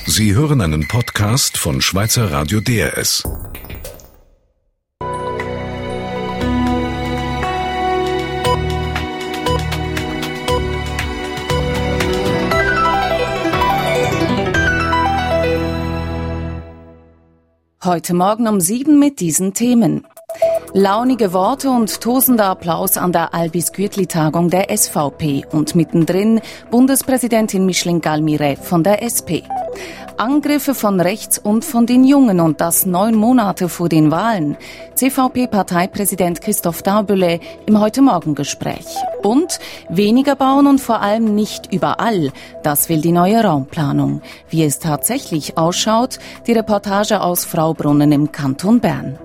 Sie hören einen Podcast von Schweizer Radio DRS. Heute Morgen um 7 mit diesen Themen. Launige Worte und tosender Applaus an der Albis-Gürtli-Tagung der SVP und mittendrin Bundespräsidentin Micheline Galmire von der SP. Angriffe von rechts und von den Jungen und das 9 Monate vor den Wahlen. CVP-Parteipräsident Christoph Daubele im Heute-Morgen-Gespräch. Und weniger bauen und vor allem nicht überall. Das will die neue Raumplanung. Wie es tatsächlich ausschaut, die Reportage aus Fraubrunnen im Kanton Bern.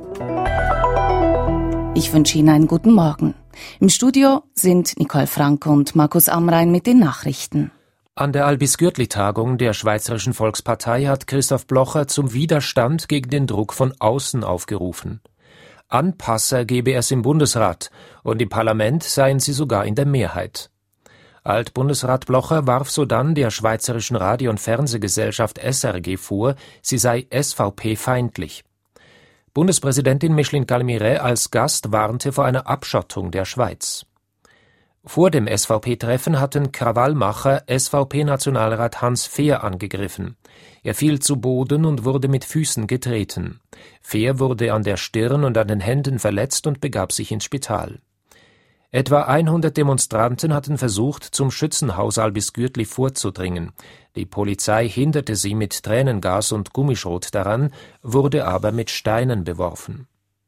Ich wünsche Ihnen einen guten Morgen. Im Studio sind Nicole Frank und Markus Amrein mit den Nachrichten. An der Albis-Gürtli-Tagung der Schweizerischen Volkspartei hat Christoph Blocher zum Widerstand gegen den Druck von außen aufgerufen. Anpasser gebe es im Bundesrat und im Parlament seien sie sogar in der Mehrheit. Altbundesrat Blocher warf sodann der Schweizerischen Radio- und Fernsehgesellschaft SRG vor, sie sei SVP-feindlich. Bundespräsidentin Micheline Galmire als Gast warnte vor einer Abschottung der Schweiz. Vor dem SVP-Treffen hatten Krawallmacher SVP-Nationalrat Hans Fehr angegriffen. Er fiel zu Boden und wurde mit Füßen getreten. Fehr wurde an der Stirn und an den Händen verletzt und begab sich ins Spital. Etwa 100 Demonstranten hatten versucht, zum Schützenhaus Albis-Gürtli vorzudringen. Die Polizei hinderte sie mit Tränengas und Gummischrot daran, wurde aber mit Steinen beworfen.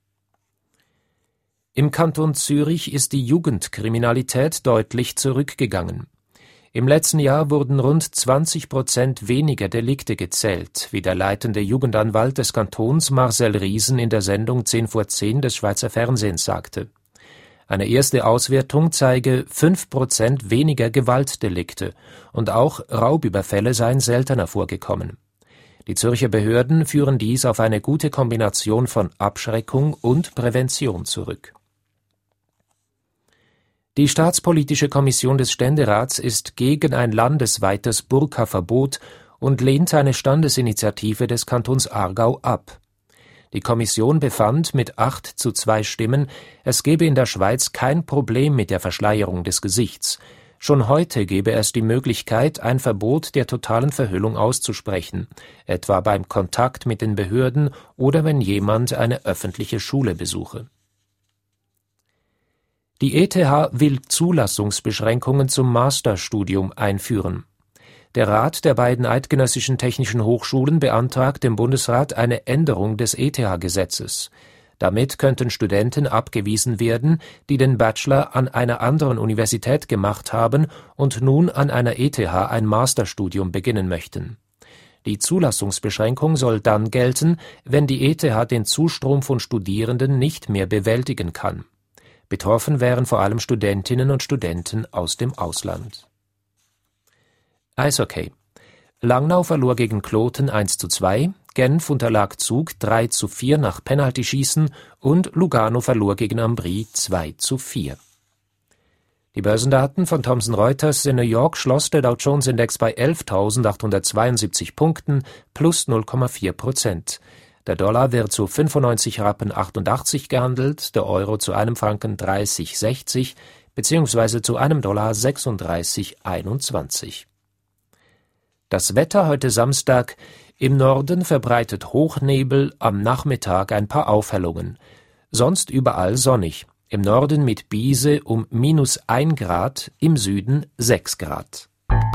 Im Kanton Zürich ist die Jugendkriminalität deutlich zurückgegangen. Im letzten Jahr wurden rund 20% weniger Delikte gezählt, wie der leitende Jugendanwalt des Kantons Marcel Riesen in der Sendung 10 vor 10 des Schweizer Fernsehens sagte. Eine erste Auswertung zeige 5% weniger Gewaltdelikte und auch Raubüberfälle seien seltener vorgekommen. Die Zürcher Behörden führen dies auf eine gute Kombination von Abschreckung und Prävention zurück. Die Staatspolitische Kommission des Ständerats ist gegen ein landesweites Burka-Verbot und lehnt eine Standesinitiative des Kantons Aargau ab. Die Kommission befand mit 8:2 Stimmen, es gebe in der Schweiz kein Problem mit der Verschleierung des Gesichts. Schon heute gebe es die Möglichkeit, ein Verbot der totalen Verhüllung auszusprechen, etwa beim Kontakt mit den Behörden oder wenn jemand eine öffentliche Schule besuche. Die ETH will Zulassungsbeschränkungen zum Masterstudium einführen. Der Rat der beiden eidgenössischen technischen Hochschulen beantragt dem Bundesrat eine Änderung des ETH-Gesetzes. Damit könnten Studenten abgewiesen werden, die den Bachelor an einer anderen Universität gemacht haben und nun an einer ETH ein Masterstudium beginnen möchten. Die Zulassungsbeschränkung soll dann gelten, wenn die ETH den Zustrom von Studierenden nicht mehr bewältigen kann. Betroffen wären vor allem Studentinnen und Studenten aus dem Ausland. Eishockey. Langnau verlor gegen Kloten 1:2, Genf unterlag Zug 3:4 nach Penaltyschießen und Lugano verlor gegen Ambri 2:4. Die Börsendaten von Thomson Reuters: in New York schloss der Dow Jones Index bei 11.872 Punkten plus 0,4%. Der Dollar wird zu 95,88 Rappen gehandelt, der Euro zu einem Franken 30,60 bzw. zu einem Dollar 36,21. Das Wetter heute Samstag: im Norden verbreitet Hochnebel, am Nachmittag ein paar Aufhellungen. Sonst überall sonnig. Im Norden mit Biese um -1 Grad, im Süden 6 Grad.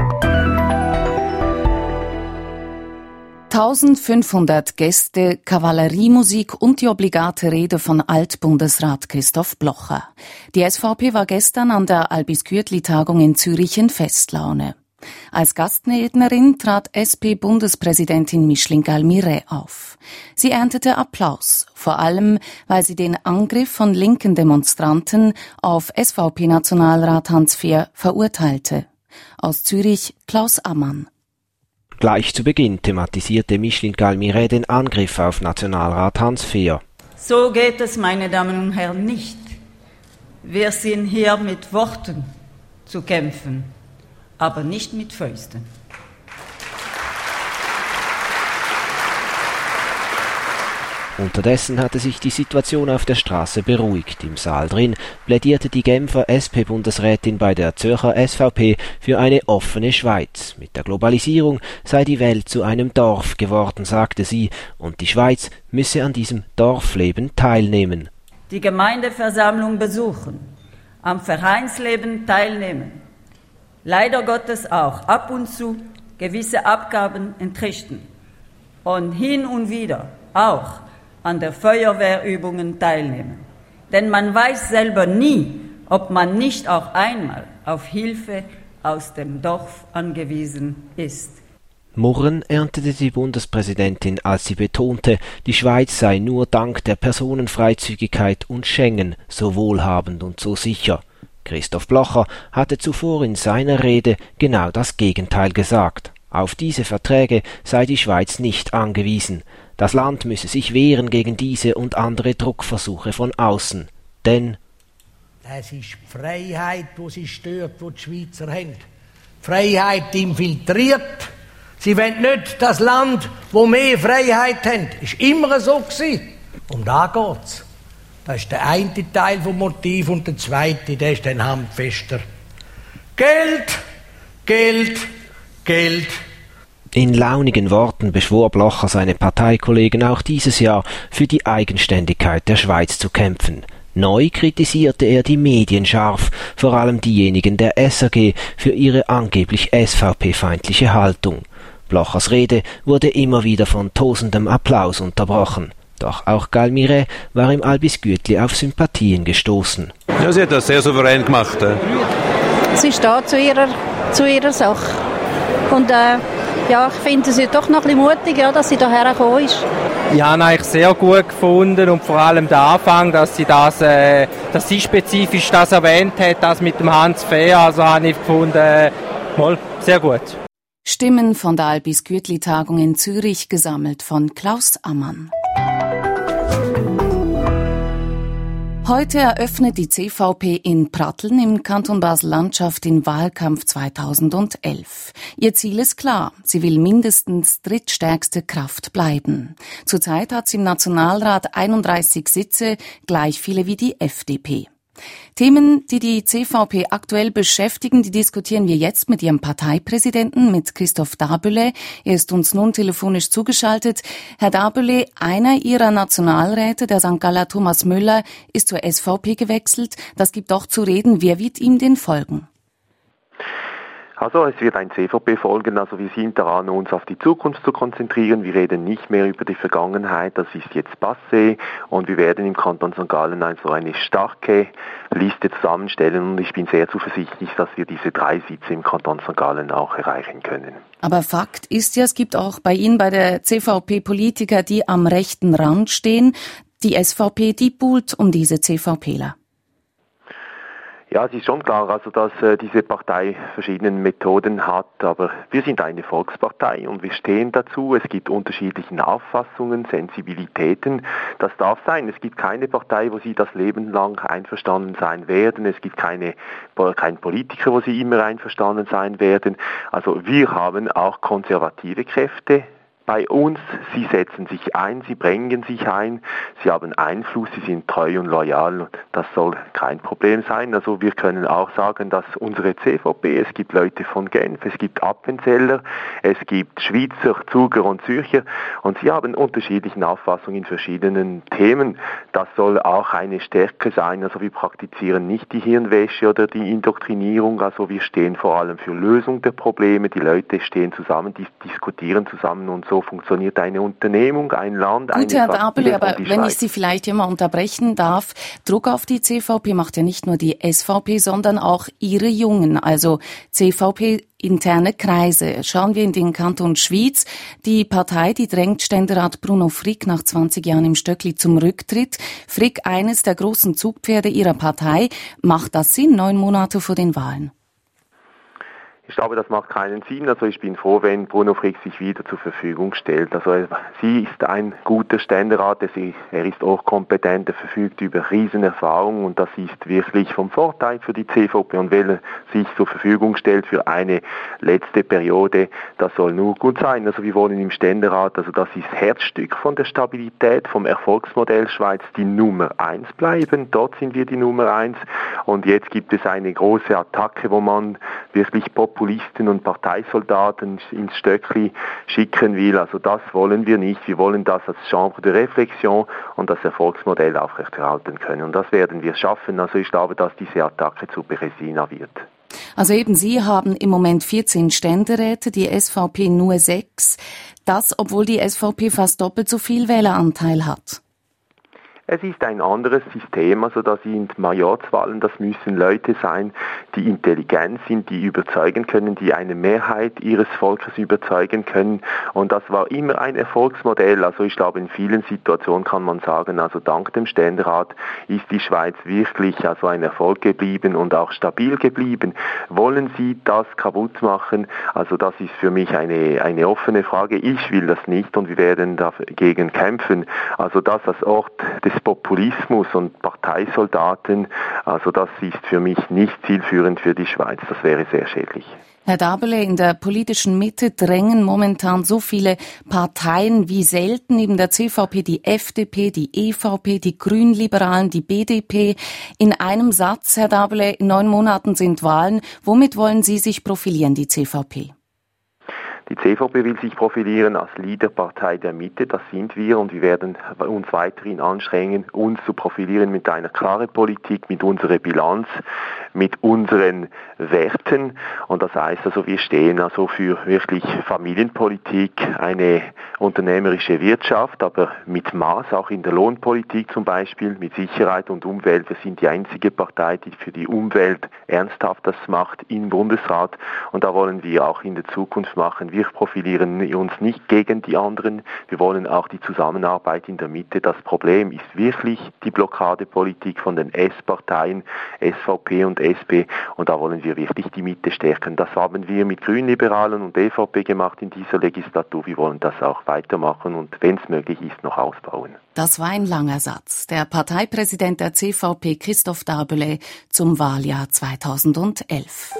1500 Gäste, Kavalleriemusik und die obligate Rede von Altbundesrat Christoph Blocher. Die SVP war gestern an der Albis-Gürtli-Tagung in Zürich in Festlaune. Als Gastrednerin trat SP-Bundespräsidentin Micheline Galmire auf. Sie erntete Applaus, vor allem, weil sie den Angriff von linken Demonstranten auf SVP-Nationalrat Hans Fehr verurteilte. Aus Zürich Klaus Ammann. Gleich zu Beginn thematisierte Micheline Galmire den Angriff auf Nationalrat Hans Fehr. So geht es, meine Damen und Herren, nicht. Wir sind hier mit Worten zu kämpfen, aber nicht mit Fäusten. Unterdessen hatte sich die Situation auf der Straße beruhigt. Im Saal drin plädierte die Genfer SP-Bundesrätin bei der Zürcher SVP für eine offene Schweiz. Mit der Globalisierung sei die Welt zu einem Dorf geworden, sagte sie, und die Schweiz müsse an diesem Dorfleben teilnehmen. Die Gemeindeversammlung besuchen, am Vereinsleben teilnehmen, leider Gottes auch ab und zu gewisse Abgaben entrichten und hin und wieder auch an der Feuerwehrübungen teilnehmen. Denn man weiß selber nie, ob man nicht auch einmal auf Hilfe aus dem Dorf angewiesen ist. Murren erntete die Bundespräsidentin, als sie betonte, die Schweiz sei nur dank der Personenfreizügigkeit und Schengen so wohlhabend und so sicher. Christoph Blocher hatte zuvor in seiner Rede genau das Gegenteil gesagt. Auf diese Verträge sei die Schweiz nicht angewiesen. Das Land müsse sich wehren gegen diese und andere Druckversuche von außen. Denn es ist die Freiheit, die sie stört, die die Schweizer haben. Die Freiheit infiltriert. Sie wollen nicht das Land, wo mehr Freiheit hat. Ist immer so gewesen. Um da geht's. Das ist der eine Teil vom Motiv und der zweite, der ist dann handfester. Geld, Geld, Geld. In launigen Worten beschwor Blocher seine Parteikollegen auch dieses Jahr für die Eigenständigkeit der Schweiz zu kämpfen. Neu kritisierte er die Medien scharf, vor allem diejenigen der SRG, für ihre angeblich SVP-feindliche Haltung. Blochers Rede wurde immer wieder von tosendem Applaus unterbrochen. Doch auch Gal Miret war im Albis Gütli auf Sympathien gestoßen. Ja, sie hat das sehr souverän gemacht. Sie steht zu ihrer Sache. Und ich finde sie doch noch ein bisschen mutig, ja, dass sie hierher gekommen ist. Ich habe eigentlich sehr gut gefunden und vor allem der Anfang, dass sie spezifisch das erwähnt hat, das mit dem Hans Fehr, also habe ich gefunden, sehr gut. Stimmen von der Albis Gütli-Tagung in Zürich, gesammelt von Klaus Ammann. Heute eröffnet die CVP in Pratteln im Kanton Basel-Landschaft den Wahlkampf 2011. Ihr Ziel ist klar, sie will mindestens drittstärkste Kraft bleiben. Zurzeit hat sie im Nationalrat 31 Sitze, gleich viele wie die FDP. Themen, die die CVP aktuell beschäftigen, die diskutieren wir jetzt mit ihrem Parteipräsidenten, mit Christoph Daböle. Er ist uns nun telefonisch zugeschaltet. Herr Daböle, einer Ihrer Nationalräte, der St. Galler Thomas Müller, ist zur SVP gewechselt. Das gibt doch zu reden. Wer wird ihm denn folgen? Also es wird ein CVP folgen, also wir sind daran, uns auf die Zukunft zu konzentrieren. Wir reden nicht mehr über die Vergangenheit, das ist jetzt passé und wir werden im Kanton St. Gallen also eine starke Liste zusammenstellen und ich bin sehr zuversichtlich, dass wir diese 3 Sitze im Kanton St. Gallen auch erreichen können. Aber Fakt ist ja, es gibt auch bei Ihnen, bei der CVP, Politiker, die am rechten Rand stehen. Die SVP, die buhlt um diese CVPler. Ja, es ist schon klar, also dass diese Partei verschiedene Methoden hat, aber wir sind eine Volkspartei und wir stehen dazu. Es gibt unterschiedliche Auffassungen, Sensibilitäten. Das darf sein. Es gibt keine Partei, wo sie das Leben lang einverstanden sein werden. Es gibt keinen Politiker, wo sie immer einverstanden sein werden. Also wir haben auch konservative Kräfte bei uns. Sie setzen sich ein, sie bringen sich ein, sie haben Einfluss, sie sind treu und loyal. Das soll kein Problem sein. Also wir können auch sagen, dass unsere CVP, es gibt Leute von Genf, es gibt Appenzeller, es gibt Schweizer, Zuger und Zürcher und sie haben unterschiedliche Auffassungen in verschiedenen Themen. Das soll auch eine Stärke sein. Also wir praktizieren nicht die Hirnwäsche oder die Indoktrinierung. Also wir stehen vor allem für Lösung der Probleme. Die Leute stehen zusammen, diskutieren zusammen und so funktioniert eine Unternehmung, ein Land, eine Gut, Herr Daböle, aber wenn Schweiz. ich Sie vielleicht hier mal unterbrechen darf, Druck auf die CVP macht ja nicht nur die SVP, sondern auch Ihre Jungen, also CVP-interne Kreise. Schauen wir in den Kanton Schwyz. Die Partei, die drängt Ständerat Bruno Frick nach 20 Jahren im Stöckli zum Rücktritt. Frick, eines der großen Zugpferde Ihrer Partei. Macht das Sinn, 9 Monate vor den Wahlen? Ich glaube, das macht keinen Sinn. Also ich bin froh, wenn Bruno Frick sich wieder zur Verfügung stellt. Also sie ist ein guter Ständerat, er ist auch kompetent, er verfügt über Riesenerfahrung und das ist wirklich vom Vorteil für die CVP. Und wenn er sich zur Verfügung stellt für eine letzte Periode, das soll nur gut sein. Also wir wollen im Ständerat, also das ist Herzstück von der Stabilität, vom Erfolgsmodell Schweiz, die Nummer 1 bleiben. Dort sind wir die Nummer 1 und jetzt gibt es eine große Attacke, wo man wirklich Populisten und Parteisoldaten ins Stöckli schicken will. Also das wollen wir nicht. Wir wollen das als Chambre de Réflexion und das Erfolgsmodell aufrechterhalten können. Und das werden wir schaffen. Also ich glaube, dass diese Attacke zu Beresina wird. Also eben Sie haben im Moment 14 Ständeräte, die SVP nur 6. Das, obwohl die SVP fast doppelt so viel Wähleranteil hat. Es ist ein anderes System, also das sind Majorzwahlen, das müssen Leute sein, die intelligent sind, die überzeugen können, die eine Mehrheit ihres Volkes überzeugen können und das war immer ein Erfolgsmodell. Also ich glaube, in vielen Situationen kann man sagen, also dank dem Ständerat ist die Schweiz wirklich also ein Erfolg geblieben und auch stabil geblieben. Wollen Sie das kaputt machen? Also das ist für mich eine offene Frage. Ich will das nicht und wir werden dagegen kämpfen. Also das als Ort des Populismus und Parteisoldaten, also das ist für mich nicht zielführend für die Schweiz. Das wäre sehr schädlich. Herr Dabele, in der politischen Mitte drängen momentan so viele Parteien wie selten, neben der CVP die FDP, die EVP, die Grünliberalen, die BDP. In einem Satz, Herr Dabele, in 9 Monaten sind Wahlen. Womit wollen Sie sich profilieren, die CVP? Die CVP will sich profilieren als Leaderpartei der Mitte, das sind wir und wir werden uns weiterhin anstrengen, uns zu profilieren mit einer klaren Politik, mit unserer Bilanz, mit unseren Werten und das heißt also, wir stehen also für wirklich Familienpolitik, eine unternehmerische Wirtschaft, aber mit Maß, auch in der Lohnpolitik zum Beispiel, mit Sicherheit und Umwelt. Wir sind die einzige Partei, die für die Umwelt ernsthaft das macht im Bundesrat und da wollen wir auch in der Zukunft machen. Wir profilieren uns nicht gegen die anderen. Wir wollen auch die Zusammenarbeit in der Mitte. Das Problem ist wirklich die Blockadepolitik von den S-Parteien, SVP und SP. Und da wollen wir wirklich die Mitte stärken. Das haben wir mit Grünliberalen und EVP gemacht in dieser Legislatur. Wir wollen das auch weitermachen und, wenn es möglich ist, noch ausbauen. Das war ein langer Satz. Der Parteipräsident der CVP, Christoph Dabele, zum Wahljahr 2011.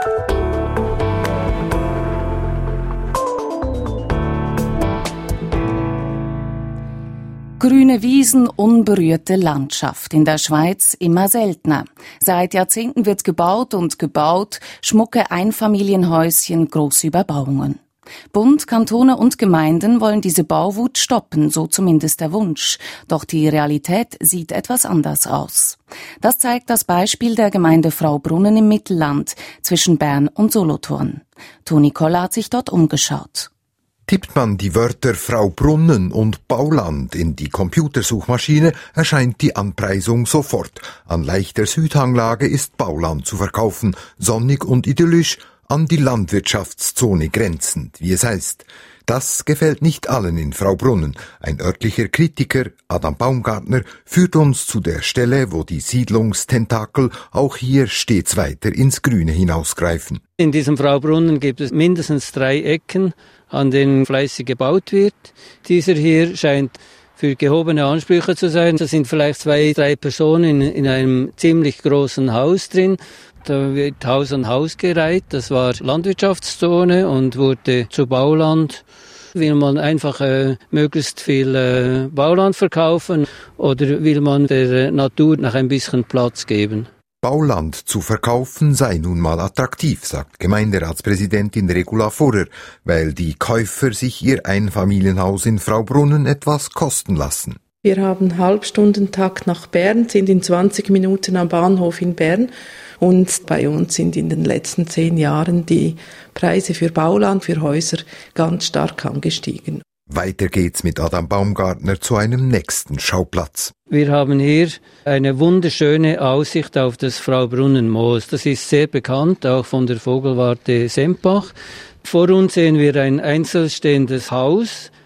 Grüne Wiesen, unberührte Landschaft. In der Schweiz immer seltener. Seit Jahrzehnten wird gebaut und gebaut, schmucke Einfamilienhäuschen, große Überbauungen. Bund, Kantone und Gemeinden wollen diese Bauwut stoppen, so zumindest der Wunsch. Doch die Realität sieht etwas anders aus. Das zeigt das Beispiel der Gemeinde Fraubrunnen im Mittelland zwischen Bern und Solothurn. Toni Koller hat sich dort umgeschaut. Tippt man die Wörter Fraubrunnen und Bauland in die Computersuchmaschine, erscheint die Anpreisung sofort. An leichter Südhanglage ist Bauland zu verkaufen, sonnig und idyllisch, an die Landwirtschaftszone grenzend, wie es heißt. Das gefällt nicht allen in Fraubrunnen. Ein örtlicher Kritiker, Adam Baumgartner, führt uns zu der Stelle, wo die Siedlungstentakel auch hier stets weiter ins Grüne hinausgreifen. In diesem Fraubrunnen gibt es mindestens 3 Ecken, an denen fleißig gebaut wird. Dieser hier scheint für gehobene Ansprüche zu sein. Da sind vielleicht 2, 3 Personen in einem ziemlich großen Haus drin. Da wird Haus an Haus gereiht. Das war Landwirtschaftszone und wurde zu Bauland. Will man einfach möglichst viel Bauland verkaufen oder will man der Natur noch ein bisschen Platz geben? Bauland zu verkaufen sei nun mal attraktiv, sagt Gemeinderatspräsidentin Regula Furrer, weil die Käufer sich ihr Einfamilienhaus in Fraubrunnen etwas kosten lassen. Wir haben Halbstundentakt nach Bern, sind in 20 Minuten am Bahnhof in Bern und bei uns sind in den letzten 10 Jahren die Preise für Bauland, für Häuser ganz stark angestiegen. Weiter geht's mit Adam Baumgartner zu einem nächsten Schauplatz. Wir haben hier eine wunderschöne Aussicht auf das Fraubrunnenmoos. Das ist sehr bekannt, auch von der Vogelwarte Sempach. Vor uns sehen wir ein einzelstehendes Haus,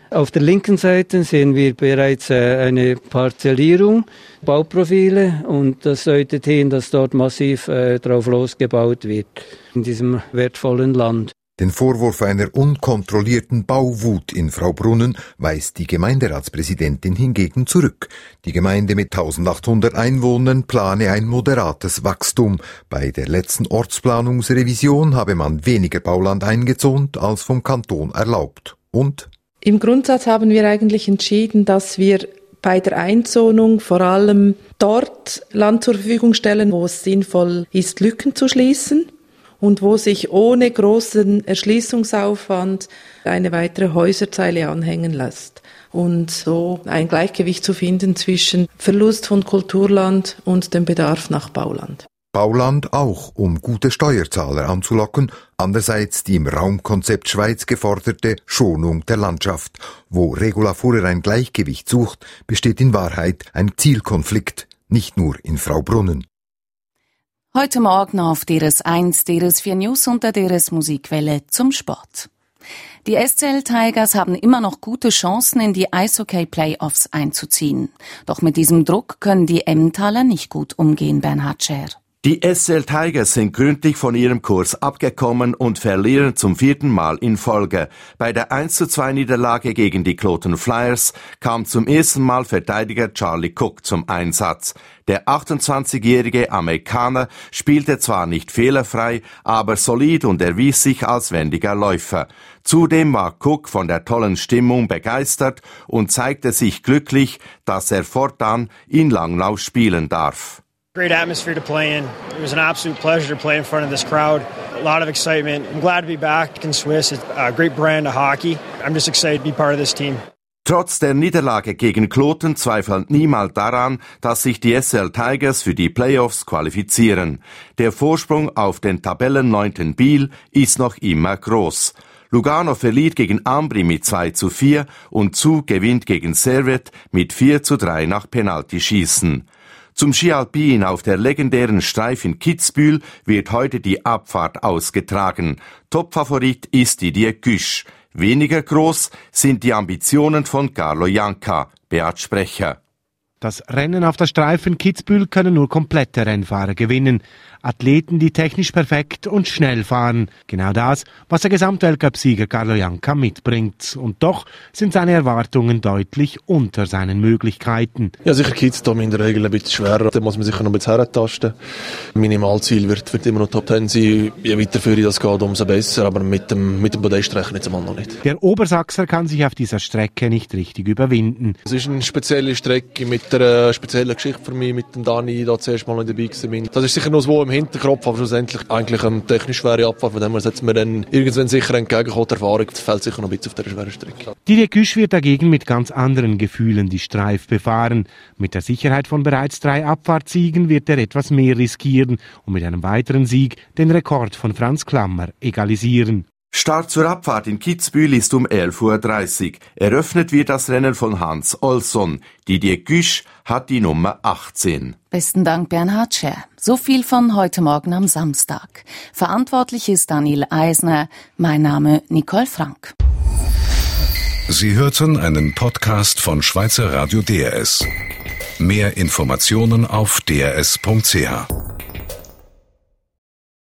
Auf der linken Seite sehen wir bereits eine Parzellierung, Bauprofile, und das deutet hin, dass dort massiv drauf losgebaut wird, in diesem wertvollen Land. Den Vorwurf einer unkontrollierten Bauwut in Fraubrunnen weist die Gemeinderatspräsidentin hingegen zurück. Die Gemeinde mit 1800 Einwohnern plane ein moderates Wachstum. Bei der letzten Ortsplanungsrevision habe man weniger Bauland eingezont als vom Kanton erlaubt. Und? Im Grundsatz haben wir eigentlich entschieden, dass wir bei der Einzonung vor allem dort Land zur Verfügung stellen, wo es sinnvoll ist, Lücken zu schließen. Und wo sich ohne großen Erschließungsaufwand eine weitere Häuserzeile anhängen lässt. Und so ein Gleichgewicht zu finden zwischen Verlust von Kulturland und dem Bedarf nach Bauland. Bauland auch, um gute Steuerzahler anzulocken, andererseits die im Raumkonzept Schweiz geforderte Schonung der Landschaft. Wo Regula Fuhrer ein Gleichgewicht sucht, besteht in Wahrheit ein Zielkonflikt, nicht nur in Fraubrunnen. Heute Morgen auf DRS1, DRS4 News und der DRS Musikwelle zum Sport. Die SCL Tigers haben immer noch gute Chancen, in die Eishockey-Playoffs einzuziehen. Doch mit diesem Druck können die Emmentaler nicht gut umgehen, Bernhard Scher. Die SCL Tigers sind gründlich von ihrem Kurs abgekommen und verlieren zum 4. Mal in Folge. Bei der 1:2 Niederlage gegen die Kloten Flyers kam zum ersten Mal Verteidiger Charlie Cook zum Einsatz. Der 28-jährige Amerikaner spielte zwar nicht fehlerfrei, aber solid und erwies sich als wendiger Läufer. Zudem war Cook von der tollen Stimmung begeistert und zeigte sich glücklich, dass er fortan in Langnau spielen darf. Great atmosphere to play in. It was an absolute pleasure to play in front of this crowd. A lot of excitement. I'm glad to be back in Swiss. It's a great brand of hockey. I'm just excited to be part of this team. Trotz der Niederlage gegen Kloten zweifelt niemand daran, dass sich die SCL Tigers für die Playoffs qualifizieren. Der Vorsprung auf den Tabellenneunten Biel ist noch immer groß. Lugano verliert gegen Ambri mit 2:4 und Zug gewinnt gegen Servette mit 4:3 nach Penaltyschießen. Zum Ski Alpin auf der legendären Streif in Kitzbühel wird heute die Abfahrt ausgetragen. Topfavorit ist Didier Güsch. Weniger groß sind die Ambitionen von Carlo Janka. Beat Sprecher. Das Rennen auf der Streif in Kitzbühel können nur komplette Rennfahrer gewinnen. Athleten, die technisch perfekt und schnell fahren. Genau das, was der Gesamtweltcup-Sieger Carlo Janka mitbringt. Und doch sind seine Erwartungen deutlich unter seinen Möglichkeiten. Ja, sicher Kids da in der Regel ein bisschen schwerer. Da muss man sicher noch ein bisschen herentasten. Minimalziel wird immer noch Top 10 sein. Je weiter für das geht, umso besser. Aber mit dem Podest rechnen jetzt mal noch nicht. Der Obersachser kann sich auf dieser Strecke nicht richtig überwinden. Es ist eine spezielle Strecke mit einer speziellen Geschichte für mich, mit dem Dani da zuerst mal noch dabei gewesen. Das ist sicher noch so im Hinterkopf, aber schlussendlich eigentlich eine technisch schwere Abfahrt, von dem her setzt mir dann irgendwann sicher entgegenkommt. Die Erfahrung fällt sicher noch ein bisschen auf dieser schweren Strecke. Didier Güsch wird dagegen mit ganz anderen Gefühlen die Streif befahren. Mit der Sicherheit von bereits 3 Abfahrtssiegen wird er etwas mehr riskieren und mit einem weiteren Sieg den Rekord von Franz Klammer egalisieren. Start zur Abfahrt in Kitzbühel ist um 11:30 Uhr. Eröffnet wird das Rennen von Hans Olsson. Didier Güsch hat die Nummer 18. Besten Dank, Bernhard Scher. So viel von heute Morgen am Samstag. Verantwortlich ist Daniel Eisner. Mein Name Nicole Frank. Sie hörten einen Podcast von Schweizer Radio DRS. Mehr Informationen auf drs.ch.